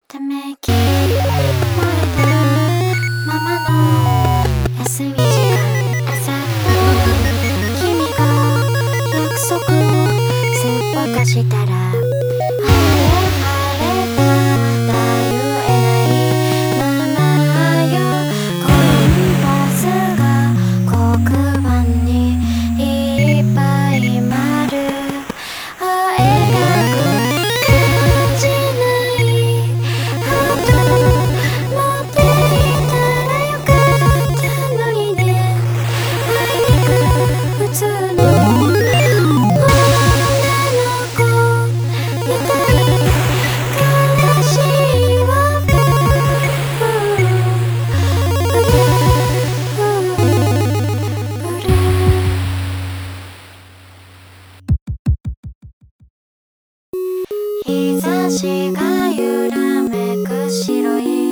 ため息漏れたままの休み時間、朝と君が約束すっぽかしたら晴れただ言えないままよ。コンパスが黒板にいっぱい丸描く感じないハート持っていたらよかったのにね。あいにく普通の女の子みたい。悲しいわブルー日差しが揺らめく白い